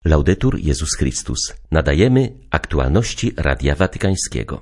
Laudetur Jezus Chrystus. Nadajemy aktualności Radia Watykańskiego.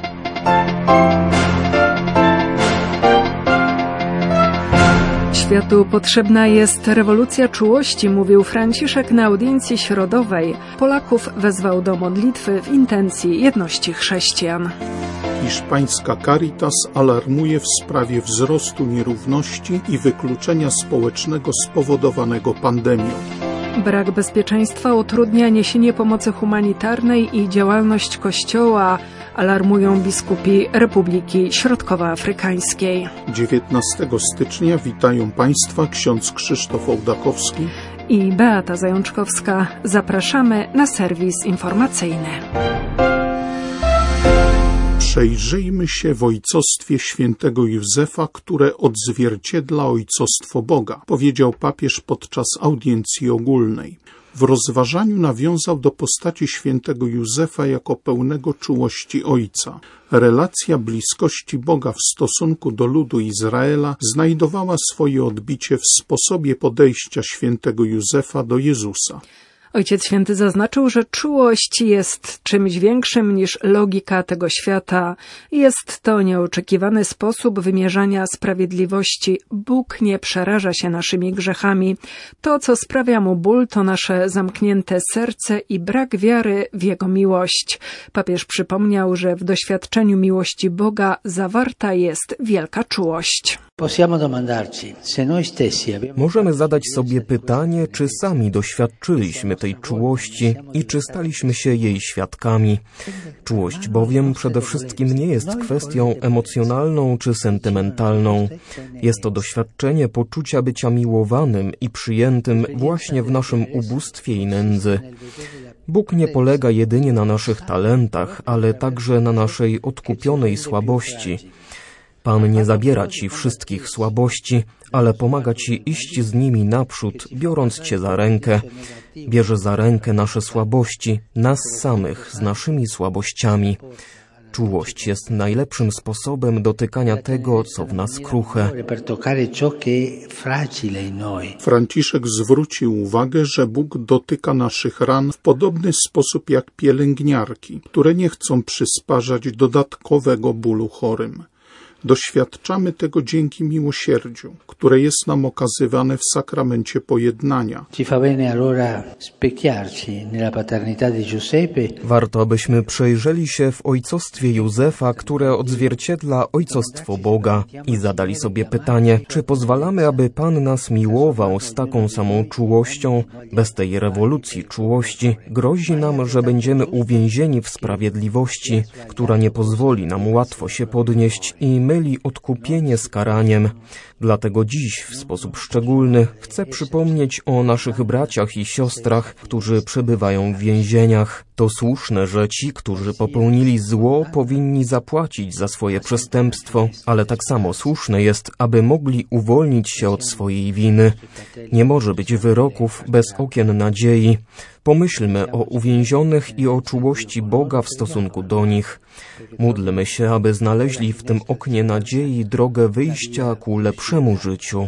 Światu potrzebna jest rewolucja czułości, mówił Franciszek na audiencji środowej. Polaków wezwał do modlitwy w intencji jedności chrześcijan. Hiszpańska Caritas alarmuje w sprawie wzrostu nierówności i wykluczenia społecznego spowodowanego pandemią. Brak bezpieczeństwa utrudnia niesienie pomocy humanitarnej i działalność Kościoła, alarmują biskupi Republiki Środkowoafrykańskiej. 19 stycznia witają Państwa ksiądz Krzysztof Ołdakowski i Beata Zajączkowska. Zapraszamy na serwis informacyjny. Przejrzyjmy się w ojcostwie świętego Józefa, które odzwierciedla ojcostwo Boga, powiedział papież podczas audiencji ogólnej. W rozważaniu nawiązał do postaci świętego Józefa jako pełnego czułości ojca. Relacja bliskości Boga w stosunku do ludu Izraela znajdowała swoje odbicie w sposobie podejścia świętego Józefa do Jezusa. Ojciec Święty zaznaczył, że czułość jest czymś większym niż logika tego świata. Jest to nieoczekiwany sposób wymierzania sprawiedliwości. Bóg nie przeraża się naszymi grzechami. To, co sprawia mu ból, to nasze zamknięte serce i brak wiary w Jego miłość. Papież przypomniał, że w doświadczeniu miłości Boga zawarta jest wielka czułość. Możemy zadać sobie pytanie, czy sami doświadczyliśmy tej czułości i czy staliśmy się jej świadkami. Czułość bowiem przede wszystkim nie jest kwestią emocjonalną czy sentymentalną. Jest to doświadczenie poczucia bycia miłowanym i przyjętym właśnie w naszym ubóstwie i nędzy. Bóg nie polega jedynie na naszych talentach, ale także na naszej odkupionej słabości. Pan nie zabiera Ci wszystkich słabości, ale pomaga Ci iść z nimi naprzód, biorąc Cię za rękę. Bierze za rękę nasze słabości, nas samych z naszymi słabościami. Czułość jest najlepszym sposobem dotykania tego, co w nas kruche. Franciszek zwrócił uwagę, że Bóg dotyka naszych ran w podobny sposób jak pielęgniarki, które nie chcą przysparzać dodatkowego bólu chorym. Doświadczamy tego dzięki miłosierdziu, które jest nam okazywane w sakramencie pojednania. Warto, abyśmy przejrzeli się w ojcostwie Józefa, które odzwierciedla ojcostwo Boga i zadali sobie pytanie, czy pozwalamy, aby Pan nas miłował z taką samą czułością. Bez tej rewolucji czułości grozi nam, że będziemy uwięzieni w sprawiedliwości, która nie pozwoli nam łatwo się podnieść i myli odkupienie z karaniem. Dlatego dziś w sposób szczególny chcę przypomnieć o naszych braciach i siostrach, którzy przebywają w więzieniach. To słuszne, że ci, którzy popełnili zło, powinni zapłacić za swoje przestępstwo, ale tak samo słuszne jest, aby mogli uwolnić się od swojej winy. Nie może być wyroków bez okien nadziei. Pomyślmy o uwięzionych i o czułości Boga w stosunku do nich. Módlmy się, aby znaleźli w tym oknie nadziei drogę wyjścia ku lepszemu życiu.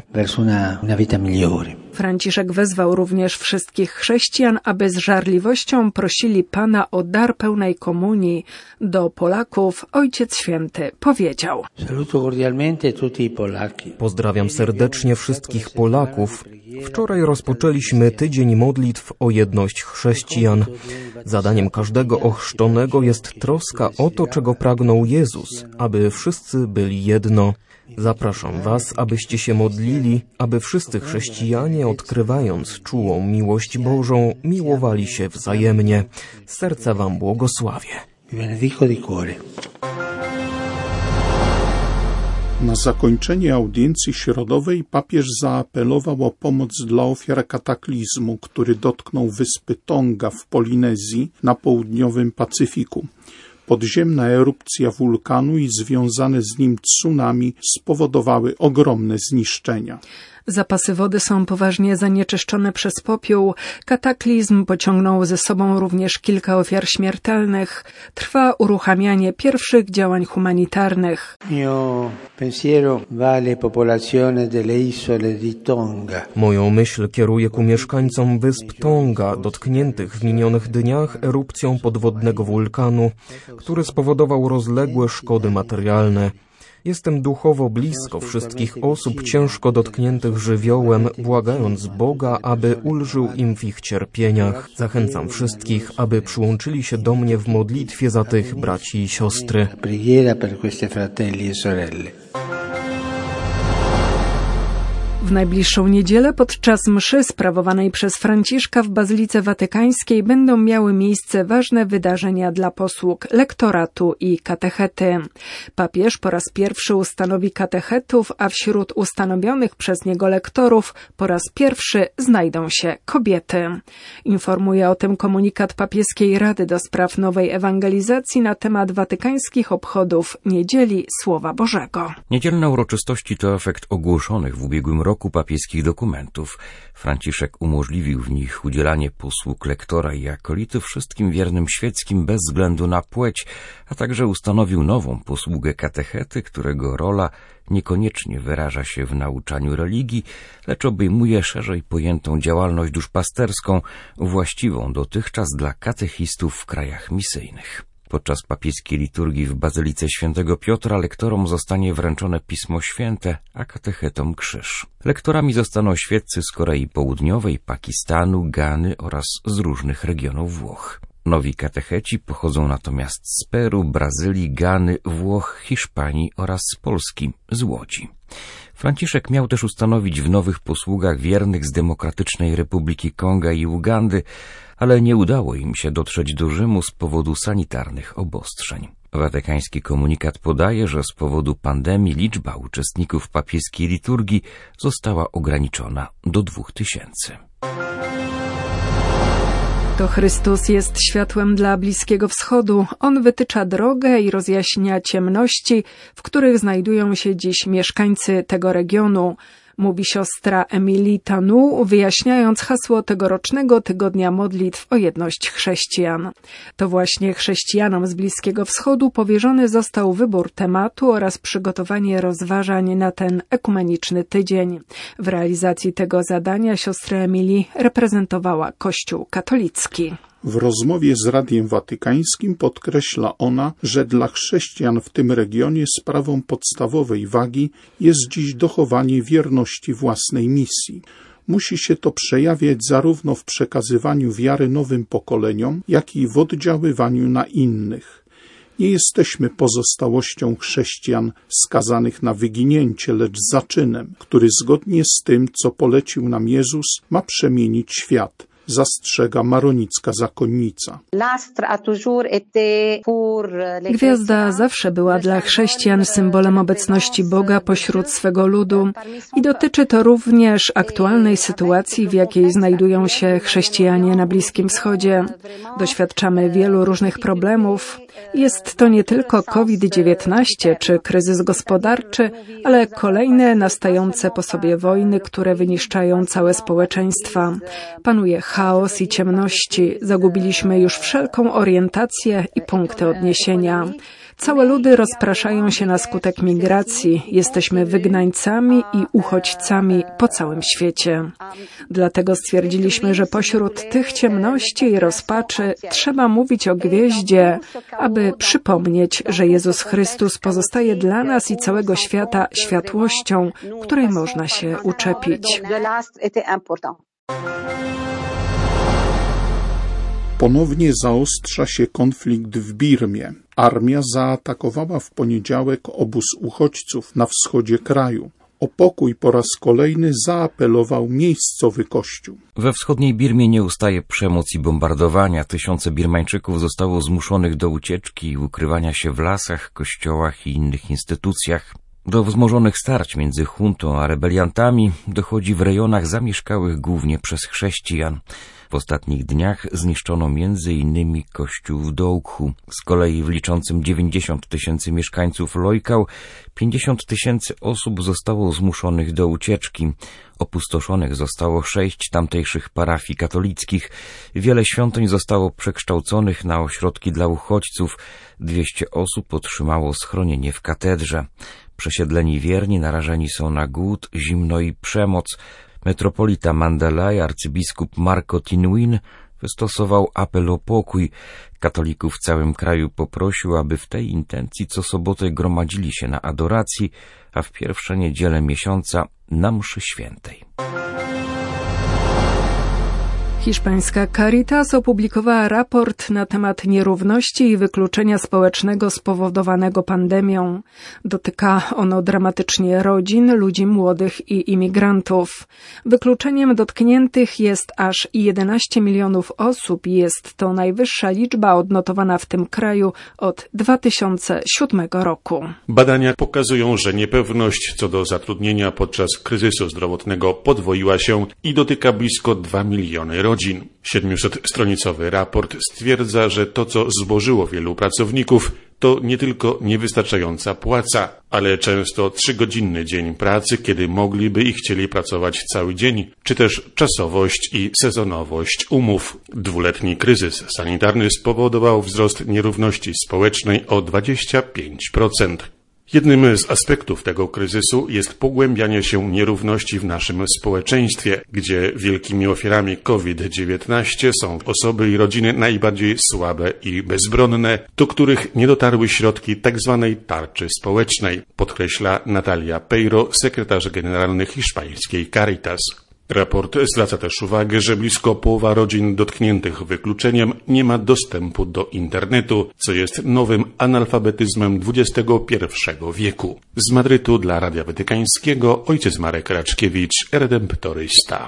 Franciszek wezwał również wszystkich chrześcijan, aby z żarliwością prosili Pana o dar pełnej komunii. Do Polaków Ojciec Święty powiedział: Pozdrawiam serdecznie wszystkich Polaków. Wczoraj rozpoczęliśmy tydzień modlitw o jedność chrześcijan. Zadaniem każdego ochrzczonego jest troska o to, czego pragnął Jezus, aby wszyscy byli jedno. Zapraszam Was, abyście się modlili, aby wszyscy chrześcijanie, odkrywając czułą miłość Bożą, miłowali się wzajemnie. Z serca Wam błogosławię. Na zakończenie audiencji środowej papież zaapelował o pomoc dla ofiar kataklizmu, który dotknął wyspy Tonga w Polinezji na południowym Pacyfiku. Podziemna erupcja wulkanu i związane z nim tsunami spowodowały ogromne zniszczenia. Zapasy wody są poważnie zanieczyszczone przez popiół. Kataklizm pociągnął ze sobą również kilka ofiar śmiertelnych. Trwa uruchamianie pierwszych działań humanitarnych. Moją myśl kieruję ku mieszkańcom wysp Tonga, dotkniętych w minionych dniach erupcją podwodnego wulkanu, który spowodował rozległe szkody materialne. Jestem duchowo blisko wszystkich osób ciężko dotkniętych żywiołem, błagając Boga, aby ulżył im w ich cierpieniach. Zachęcam wszystkich, aby przyłączyli się do mnie w modlitwie za tych braci i siostry. W najbliższą niedzielę podczas mszy sprawowanej przez Franciszka w Bazylice Watykańskiej będą miały miejsce ważne wydarzenia dla posług lektoratu i katechety. Papież po raz pierwszy ustanowi katechetów, a wśród ustanowionych przez niego lektorów po raz pierwszy znajdą się kobiety. Informuje o tym komunikat Papieskiej Rady do Spraw Nowej Ewangelizacji na temat watykańskich obchodów Niedzieli Słowa Bożego. Niedzielne uroczystości to efekt ogłoszonych w ubiegłym roku papieskich dokumentów. Franciszek umożliwił w nich udzielanie posług lektora i akolity wszystkim wiernym świeckim bez względu na płeć, a także ustanowił nową posługę katechety, którego rola niekoniecznie wyraża się w nauczaniu religii, lecz obejmuje szerzej pojętą działalność duszpasterską, właściwą dotychczas dla katechistów w krajach misyjnych. Podczas papieskiej liturgii w Bazylice Świętego Piotra lektorom zostanie wręczone Pismo Święte, a katechetom krzyż. Lektorami zostaną świeccy z Korei Południowej, Pakistanu, Gany oraz z różnych regionów Włoch. Nowi katecheci pochodzą natomiast z Peru, Brazylii, Gany, Włoch, Hiszpanii oraz z Polski, z Łodzi. Franciszek miał też ustanowić w nowych posługach wiernych z Demokratycznej Republiki Konga i Ugandy, ale nie udało im się dotrzeć do Rzymu z powodu sanitarnych obostrzeń. Watykański komunikat podaje, że z powodu pandemii liczba uczestników papieskiej liturgii została ograniczona do 2000. To Chrystus jest światłem dla Bliskiego Wschodu. On wytycza drogę i rozjaśnia ciemności, w których znajdują się dziś mieszkańcy tego regionu, mówi siostra Emilie Tanu, wyjaśniając hasło tegorocznego tygodnia modlitw o jedność chrześcijan. To właśnie chrześcijanom z Bliskiego Wschodu powierzony został wybór tematu oraz przygotowanie rozważań na ten ekumeniczny tydzień. W realizacji tego zadania siostra Emilie reprezentowała Kościół katolicki. W rozmowie z Radiem Watykańskim podkreśla ona, że dla chrześcijan w tym regionie sprawą podstawowej wagi jest dziś dochowanie wierności własnej misji. Musi się to przejawiać zarówno w przekazywaniu wiary nowym pokoleniom, jak i w oddziaływaniu na innych. Nie jesteśmy pozostałością chrześcijan skazanych na wyginięcie, lecz zaczynem, który zgodnie z tym, co polecił nam Jezus, ma przemienić świat, zastrzega maronicka zakonnica. Gwiazda zawsze była dla chrześcijan symbolem obecności Boga pośród swego ludu i dotyczy to również aktualnej sytuacji, w jakiej znajdują się chrześcijanie na Bliskim Wschodzie. Doświadczamy wielu różnych problemów. Jest to nie tylko COVID-19 czy kryzys gospodarczy, ale kolejne nastające po sobie wojny, które wyniszczają całe społeczeństwa. Panuje chaos i ciemności. Zagubiliśmy już wszelką orientację i punkty odniesienia. Całe ludy rozpraszają się na skutek migracji. Jesteśmy wygnańcami i uchodźcami po całym świecie. Dlatego stwierdziliśmy, że pośród tych ciemności i rozpaczy trzeba mówić o gwieździe, aby przypomnieć, że Jezus Chrystus pozostaje dla nas i całego świata światłością, której można się uczepić. Ponownie zaostrza się konflikt w Birmie. Armia zaatakowała w poniedziałek obóz uchodźców na wschodzie kraju. O pokój po raz kolejny zaapelował miejscowy kościół. We wschodniej Birmie nie ustaje przemoc i bombardowania. Tysiące Birmańczyków zostało zmuszonych do ucieczki i ukrywania się w lasach, kościołach i innych instytucjach. Do wzmożonych starć między juntą a rebeliantami dochodzi w rejonach zamieszkałych głównie przez chrześcijan. W ostatnich dniach zniszczono m.in. kościół w Dołku. Z kolei w liczącym 90 000 mieszkańców Lojkał 50 000 osób zostało zmuszonych do ucieczki. Opustoszonych zostało 6 tamtejszych parafii katolickich. Wiele świątyń zostało przekształconych na ośrodki dla uchodźców. 200 osób otrzymało schronienie w katedrze. Przesiedleni wierni narażeni są na głód, zimno i przemoc. Metropolita Mandalay, arcybiskup Marco Tinwin, wystosował apel o pokój. Katolików w całym kraju poprosił, aby w tej intencji co sobotę gromadzili się na adoracji, a w pierwsze niedzielę miesiąca na mszy świętej. Hiszpańska Caritas opublikowała raport na temat nierówności i wykluczenia społecznego spowodowanego pandemią. Dotyka ono dramatycznie rodzin, ludzi młodych i imigrantów. Wykluczeniem dotkniętych jest aż 11 milionów osób i jest to najwyższa liczba odnotowana w tym kraju od 2007 roku. Badania pokazują, że niepewność co do zatrudnienia podczas kryzysu zdrowotnego podwoiła się i dotyka blisko 2 miliony rodzin. 700-stronicowy raport stwierdza, że to, co złożyło wielu pracowników, to nie tylko niewystarczająca płaca, ale często 3-godzinny dzień pracy, kiedy mogliby i chcieli pracować cały dzień, czy też czasowość i sezonowość umów. 2-letni kryzys sanitarny spowodował wzrost nierówności społecznej o 25%. Jednym z aspektów tego kryzysu jest pogłębianie się nierówności w naszym społeczeństwie, gdzie wielkimi ofiarami COVID-19 są osoby i rodziny najbardziej słabe i bezbronne, do których nie dotarły środki tzw. tarczy społecznej, podkreśla Natalia Peiro, sekretarz generalny hiszpańskiej Caritas. Raport zwraca też uwagę, że blisko połowa rodzin dotkniętych wykluczeniem nie ma dostępu do internetu, co jest nowym analfabetyzmem XXI wieku. Z Madrytu dla Radia Watykańskiego ojciec Marek Raczkiewicz, redemptorysta.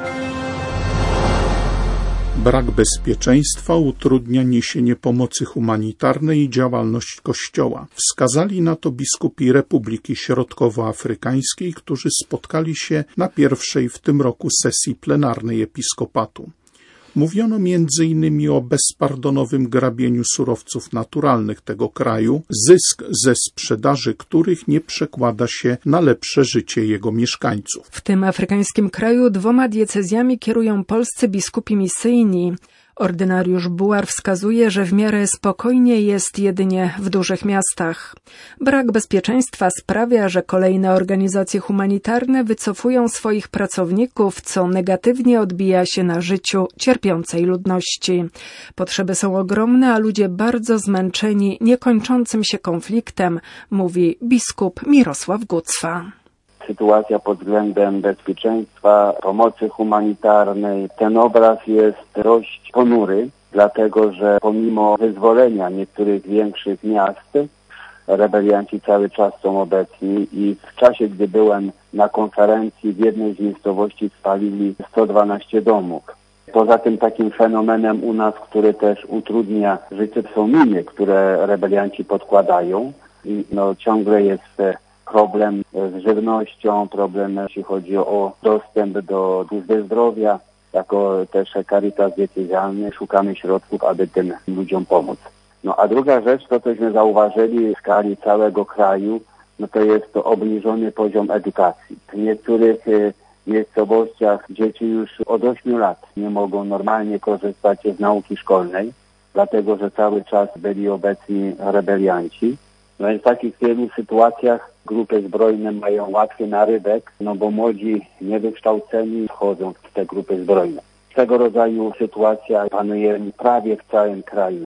Brak bezpieczeństwa utrudnia niesienie pomocy humanitarnej i działalność Kościoła. Wskazali na to biskupi Republiki Środkowoafrykańskiej, którzy spotkali się na pierwszej w tym roku sesji plenarnej episkopatu. Mówiono m.in. o bezpardonowym grabieniu surowców naturalnych tego kraju, zysk ze sprzedaży których nie przekłada się na lepsze życie jego mieszkańców. W tym afrykańskim kraju 2 diecezjami kierują polscy biskupi misyjni. Ordynariusz Bułar wskazuje, że w miarę spokojnie jest jedynie w dużych miastach. Brak bezpieczeństwa sprawia, że kolejne organizacje humanitarne wycofują swoich pracowników, co negatywnie odbija się na życiu cierpiącej ludności. Potrzeby są ogromne, a ludzie bardzo zmęczeni niekończącym się konfliktem, mówi biskup Mirosław Gucwa. Sytuacja pod względem bezpieczeństwa, pomocy humanitarnej, ten obraz jest dość ponury, dlatego że pomimo wyzwolenia niektórych większych miast, rebelianci cały czas są obecni i w czasie, gdy byłem na konferencji w jednej z miejscowości spalili 112 domów. Poza tym takim fenomenem u nas, który też utrudnia życie, są miny, które rebelianci podkładają i ciągle jest problem z żywnością, problem jeśli chodzi o dostęp do służby zdrowia. Jako też Caritas diecezjalny szukamy środków, aby tym ludziom pomóc. A druga rzecz, to cośmy zauważyli w skali całego kraju, to jest to obniżony poziom edukacji. W niektórych miejscowościach dzieci już od 8 lat nie mogą normalnie korzystać z nauki szkolnej, dlatego że cały czas byli obecni rebelianci. I w takich wielu sytuacjach grupy zbrojne mają łatwy narybek, bo młodzi niewykształceni wchodzą w te grupy zbrojne. Tego rodzaju sytuacja panuje prawie w całym kraju.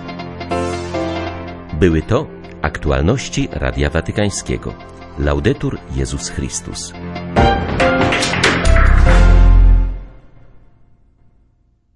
Były to aktualności Radia Watykańskiego. Laudetur Jezus Chrystus.